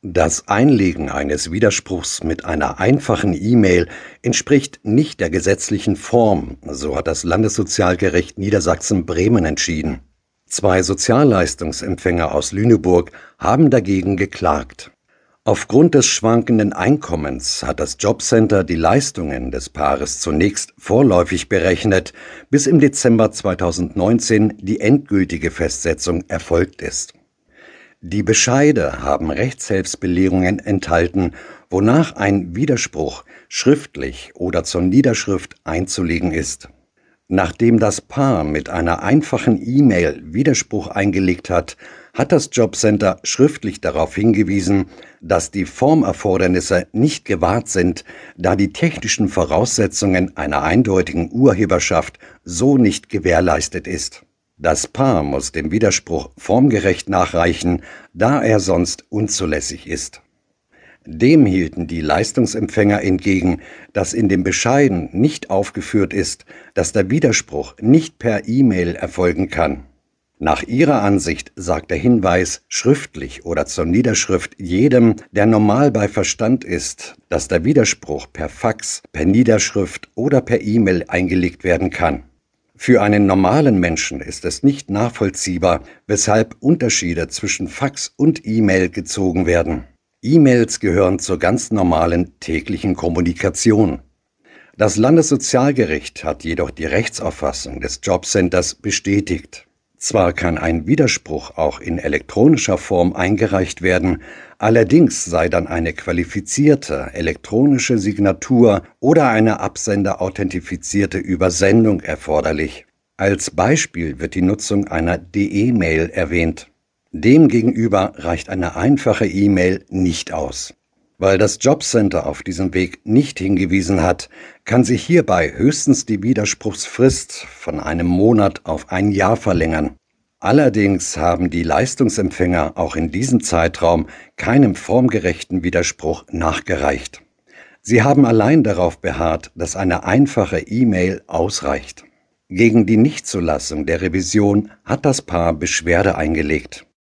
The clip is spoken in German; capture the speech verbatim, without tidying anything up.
Das Einlegen eines Widerspruchs mit einer einfachen E-Mail entspricht nicht der gesetzlichen Form, so hat das Landessozialgericht Niedersachsen-Bremen entschieden. Zwei Sozialleistungsempfänger aus Lüneburg haben dagegen geklagt. Aufgrund des schwankenden Einkommens hat das Jobcenter die Leistungen des Paares zunächst vorläufig berechnet, bis im Dezember zweitausendneunzehn die endgültige Festsetzung erfolgt ist. Die Bescheide haben Rechtshilfsbelehrungen enthalten, wonach ein Widerspruch schriftlich oder zur Niederschrift einzulegen ist. Nachdem das Paar mit einer einfachen E-Mail Widerspruch eingelegt hat, hat das Jobcenter schriftlich darauf hingewiesen, dass die Formerfordernisse nicht gewahrt sind, da die technischen Voraussetzungen einer eindeutigen Urheberschaft so nicht gewährleistet ist. Das Paar muss den Widerspruch formgerecht nachreichen, da er sonst unzulässig ist. Dem hielten die Leistungsempfänger entgegen, dass in den Bescheiden nicht aufgeführt ist, dass der Widerspruch nicht per E-Mail erfolgen kann. Nach ihrer Ansicht sagt der Hinweis schriftlich oder zur Niederschrift jedem, der normal bei Verstand ist, dass der Widerspruch per Fax, per Niederschrift oder per E-Mail eingelegt werden kann. Für einen normalen Menschen ist es nicht nachvollziehbar, weshalb Unterschiede zwischen Fax und E-Mail gezogen werden. E-Mails gehören zur ganz normalen täglichen Kommunikation. Das Landessozialgericht hat jedoch die Rechtsauffassung des Jobcenters bestätigt. Zwar kann ein Widerspruch auch in elektronischer Form eingereicht werden, allerdings sei dann eine qualifizierte elektronische Signatur oder eine absenderauthentifizierte Übersendung erforderlich. Als Beispiel wird die Nutzung einer D E-Mail erwähnt. Demgegenüber reicht eine einfache E-Mail nicht aus. Weil das Jobcenter auf diesem Weg nicht hingewiesen hat, kann sich hierbei höchstens die Widerspruchsfrist von einem Monat auf ein Jahr verlängern. Allerdings haben die Leistungsempfänger auch in diesem Zeitraum keinem formgerechten Widerspruch nachgereicht. Sie haben allein darauf beharrt, dass eine einfache E-Mail ausreicht. Gegen die Nichtzulassung der Revision hat das Paar Beschwerde eingelegt.